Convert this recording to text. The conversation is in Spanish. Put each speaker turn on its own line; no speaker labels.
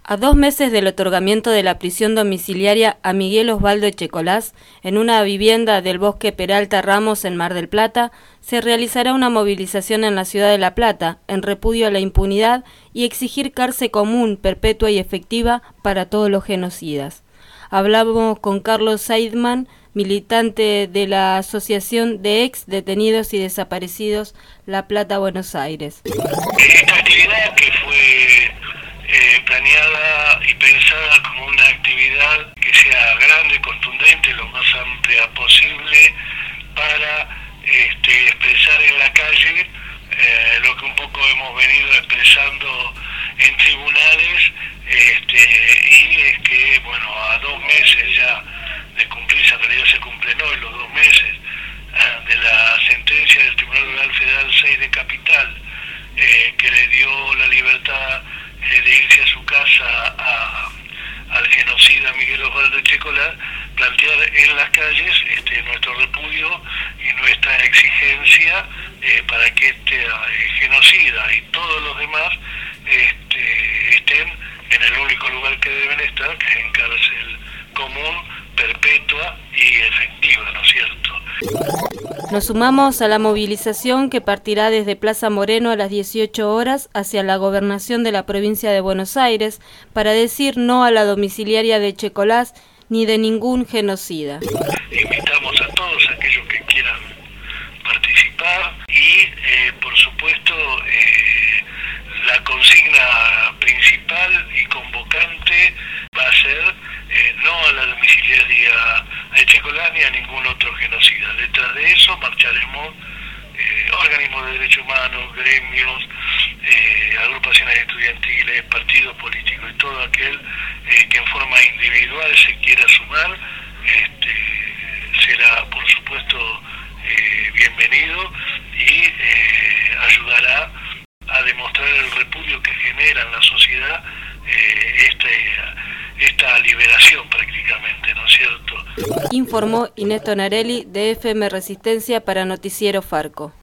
A 2 meses del otorgamiento de la prisión domiciliaria a Miguel Osvaldo Echecolás, en una vivienda del Bosque Peralta Ramos en Mar del Plata, se realizará una movilización en la ciudad de La Plata, en repudio a la impunidad y exigir cárcel común, perpetua y efectiva para todos los genocidas. Hablamos con Carlos Seidman, militante de la Asociación de Ex Detenidos y Desaparecidos La Plata, Buenos Aires.
Esta actividad que fue planeada y pensada como una actividad que sea grande, contundente, lo más amplia posible, para expresar en la calle lo que un poco hemos venido expresando en tribunales, y es que, bueno, a 2 meses ya de cumplirse, en realidad se cumplen hoy los 2 meses, de la sentencia del Tribunal Oral Federal 6 de Capital, que le dio la libertad de irse a su casa al genocida Miguel Osvaldo Echecolás, plantear en las calles nuestro repudio y nuestra exigencia para que este genocida y todos los demás estén en el único lugar que deben estar, que es en cárcel común, perpetua y efectiva, ¿no es cierto?
Nos sumamos a la movilización que partirá desde Plaza Moreno a las 18 horas hacia la gobernación de la provincia de Buenos Aires para decir no a la domiciliaria de Echecolás ni de ningún genocida.
Invitamos a todos aquellos que quieran participar y, por supuesto, la consigna principal y convocante va a ser no a la domiciliaria a Echecolás ni a ningún otro genocida. Detrás de eso marcharemos organismos de derechos humanos, gremios, agrupaciones estudiantiles, partidos políticos y todo aquel que en forma individual se quiera sumar, será por supuesto bienvenido y ayudará a demostrar el repudio que genera en la sociedad esta liberación prácticamente, ¿no es cierto?
Informó Inés Tonarelli de FM Resistencia para Noticiero Farco.